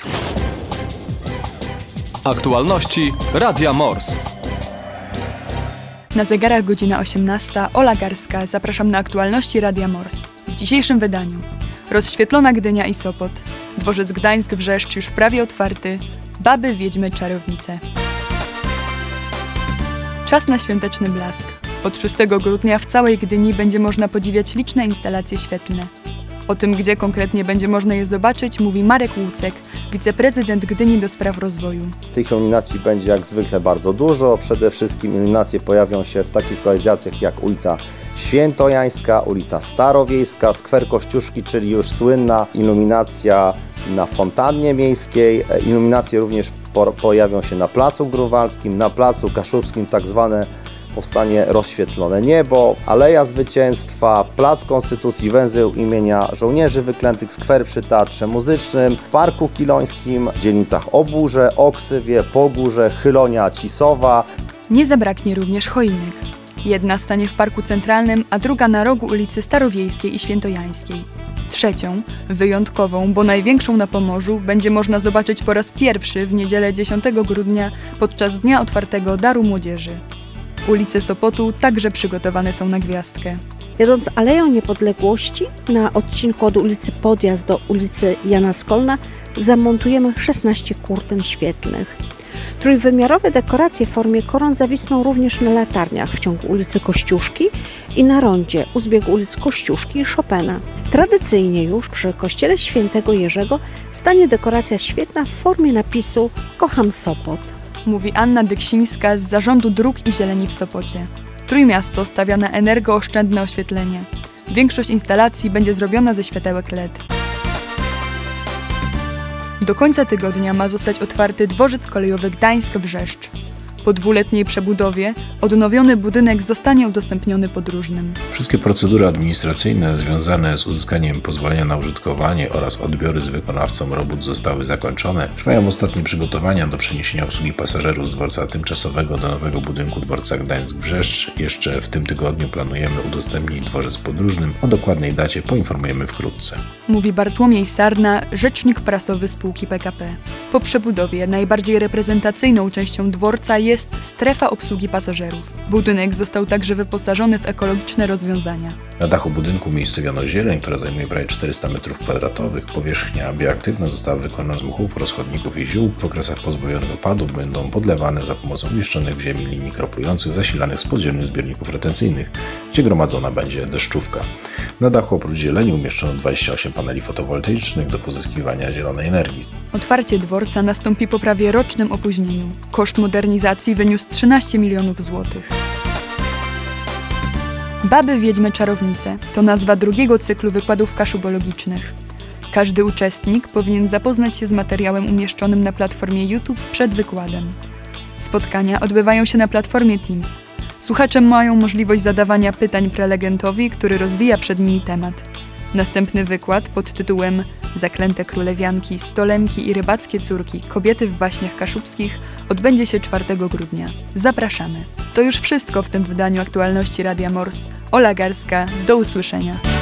Aktualności Radia Mors. Na zegarach godzina 18. Ola Garska. Zapraszam na aktualności Radia Mors. W dzisiejszym wydaniu rozświetlona Gdynia i Sopot. Dworzec Gdańsk-Wrzeszcz już prawie otwarty. Baby, wiedźmy, czarownice. Czas na świąteczny blask. Od 6 grudnia w całej Gdyni będzie można podziwiać liczne instalacje świetlne. O tym, gdzie konkretnie będzie można je zobaczyć, mówi Marek Łucek, wiceprezydent Gdyni do spraw rozwoju. Tych iluminacji będzie jak zwykle bardzo dużo. Przede wszystkim iluminacje pojawią się w takich lokalizacjach jak ulica Świętojańska, ulica Starowiejska, skwer Kościuszki, czyli już słynna iluminacja na fontannie miejskiej. Iluminacje również pojawią się na Placu Grunwaldzkim, na Placu Kaszubskim, tak zwane powstanie rozświetlone niebo, Aleja Zwycięstwa, Plac Konstytucji, węzeł imienia żołnierzy wyklętych, skwer przy Teatrze Muzycznym, w Parku Kilońskim, w dzielnicach Oburze, Oksywie, Pogórze, Chylonia, Cisowa. Nie zabraknie również choinek. Jedna stanie w Parku Centralnym, a druga na rogu ulicy Starowiejskiej i Świętojańskiej. Trzecią, wyjątkową, bo największą na Pomorzu, będzie można zobaczyć po raz pierwszy w niedzielę 10 grudnia podczas Dnia Otwartego Daru Młodzieży. Ulice Sopotu także przygotowane są na gwiazdkę. Jadąc Aleją Niepodległości na odcinku od ulicy Podjazd do ulicy Jana Skolna zamontujemy 16 kurtyn świetlnych. Trójwymiarowe dekoracje w formie koron zawisną również na latarniach w ciągu ulicy Kościuszki i na rondzie u zbiegu ulic Kościuszki i Chopina. Tradycyjnie już przy kościele Świętego Jerzego stanie dekoracja świetlna w formie napisu „Kocham Sopot”. Mówi Anna Dyksińska z Zarządu Dróg i Zieleni w Sopocie. Trójmiasto stawia na energooszczędne oświetlenie. Większość instalacji będzie zrobiona ze światełek LED. Do końca tygodnia ma zostać otwarty dworzec kolejowy Gdańsk-Wrzeszcz. Po 2-letniej przebudowie odnowiony budynek zostanie udostępniony podróżnym. Wszystkie procedury administracyjne związane z uzyskaniem pozwolenia na użytkowanie oraz odbiory z wykonawcą robót zostały zakończone. Trwają ostatnie przygotowania do przeniesienia obsługi pasażerów z dworca tymczasowego do nowego budynku dworca Gdańsk-Wrzeszcz. Jeszcze w tym tygodniu planujemy udostępnić dworzec podróżnym. O dokładnej dacie poinformujemy wkrótce. Mówi Bartłomiej Sarna, rzecznik prasowy spółki PKP. Po przebudowie najbardziej reprezentacyjną częścią dworca jest strefa obsługi pasażerów. Budynek został także wyposażony w ekologiczne rozwiązania. Na dachu budynku umiejscowiono zieleń, która zajmuje prawie 400 m2. Powierzchnia bioaktywna została wykonana z mchów, rozchodników i ziół. W okresach pozbawionych opadów będą podlewane za pomocą umieszczonych w ziemi linii kroplujących zasilanych z podziemnych zbiorników retencyjnych, gdzie gromadzona będzie deszczówka. Na dachu oprócz zieleni umieszczono 28 paneli fotowoltaicznych do pozyskiwania zielonej energii. Otwarcie dworca nastąpi po prawie rocznym opóźnieniu. Koszt modernizacji wyniósł 13 milionów złotych. Baby, wiedźmy, czarownice to nazwa drugiego cyklu wykładów kaszubologicznych. Każdy uczestnik powinien zapoznać się z materiałem umieszczonym na platformie YouTube przed wykładem. Spotkania odbywają się na platformie Teams. Słuchacze mają możliwość zadawania pytań prelegentowi, który rozwija przed nimi temat. Następny wykład pod tytułem Zaklęte królewianki, stolemki i rybackie córki, kobiety w baśniach kaszubskich odbędzie się 4 grudnia. Zapraszamy. To już wszystko w tym wydaniu aktualności Radia Mors. Ola Garska, do usłyszenia.